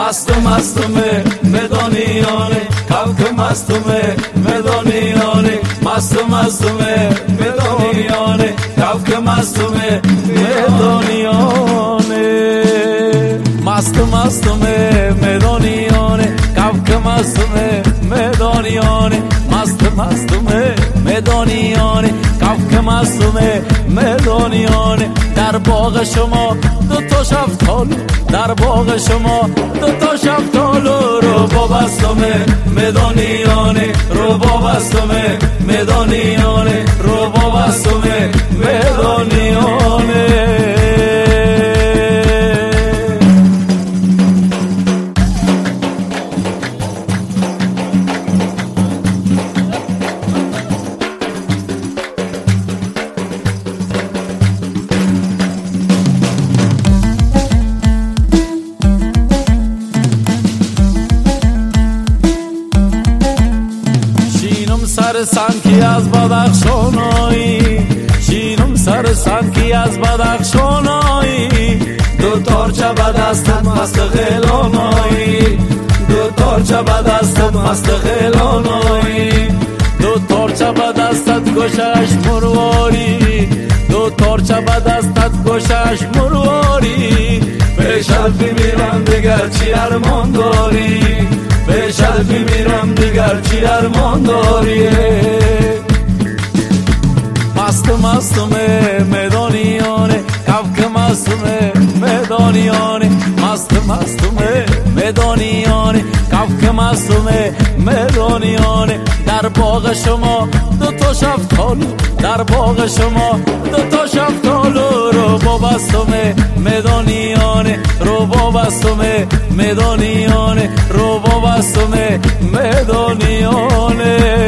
مستمه مدانیانه کفک مستمه مدانیانه مستمه مدانیانه کفک مستمه مدانیانه مستمه مدانیانه کفک مستمه مدانیانه مستمه مدانیانه کفک مستمه مدانیانه در باغ شما دو تا شفتالو در باغ شما دو تا شفتالو رو با بستمه مدانیانه رو با بستمه مدانیانه رو با بستمه مدانیانه سر سنکی از بدخشانایی شینم سر سنکی از بدخشانایی دو تارچه به دستت مست غیلانایی دو تارچه به دستت مست غیلانایی دو تارچه به دستت گوشش مرواری دو تارچه به دستت گوشش مرواری به شلفی میرم دیگر چی ارمان داری به شلفی میرم دیگر چی ارمان داری مستمه مدانیانه کفک مستمه مدانیانه مستمه مدانیانه کفک مستمه مدانیانه در باغ شما دو تا شفتالو در باغ شما دو تا شفتالو رو با بستمه مدانیانه رو با بستمه مدانیانه رو با بستمه مدانیانه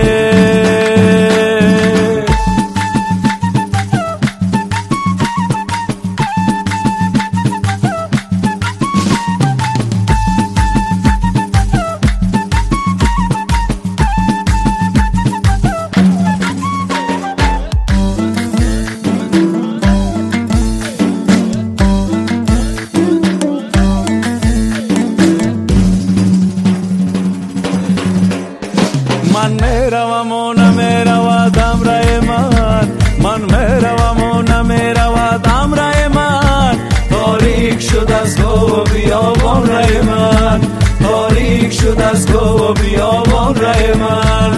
من میروم و نمیرود امر من من میروم و نمیرود امر من تاریک شد از گو و بیابان ره من تاریک شد از گو و بیابان ره من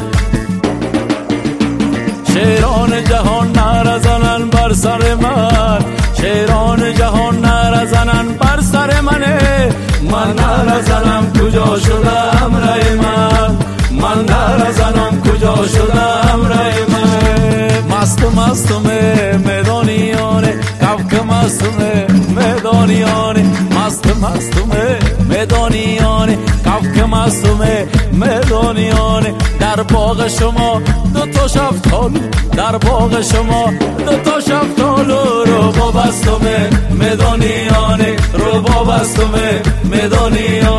شیران جهان نرزنن بر سر من شیران جهان نرزنن بر سر منه من نرزنم کجا شده امر من من نرزنم کجا شده امر من مستمه مدانیانه کفک مستمه مدانیانه مستمه مدانیانه کفک مستمه مدانیانه در باغ شما دو تا شفتالو در باغ شما دو تا شفتالو رو با بستمه مدانیانه رو با بستمه مدانیانه